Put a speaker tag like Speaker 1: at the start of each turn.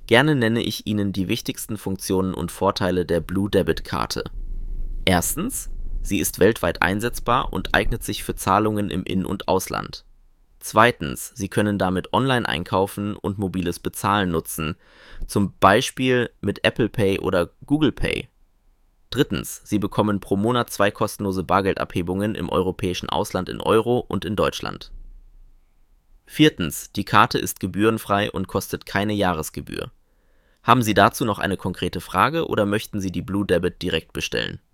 Speaker 1: Gerne nenne ich Ihnen die wichtigsten Funktionen und Vorteile der Blue Debit Karte. Erstens, sie ist weltweit einsetzbar und eignet sich für Zahlungen im In- und Ausland. Zweitens, Sie können damit online einkaufen und mobiles Bezahlen nutzen, zum Beispiel mit Apple Pay oder Google Pay. Drittens, Sie bekommen pro Monat 2 kostenlose Bargeldabhebungen im europäischen Ausland in Euro und in Deutschland. Viertens, die Karte ist gebührenfrei und kostet keine Jahresgebühr. Haben Sie dazu noch eine konkrete Frage oder möchten Sie die Blue Debit direkt bestellen?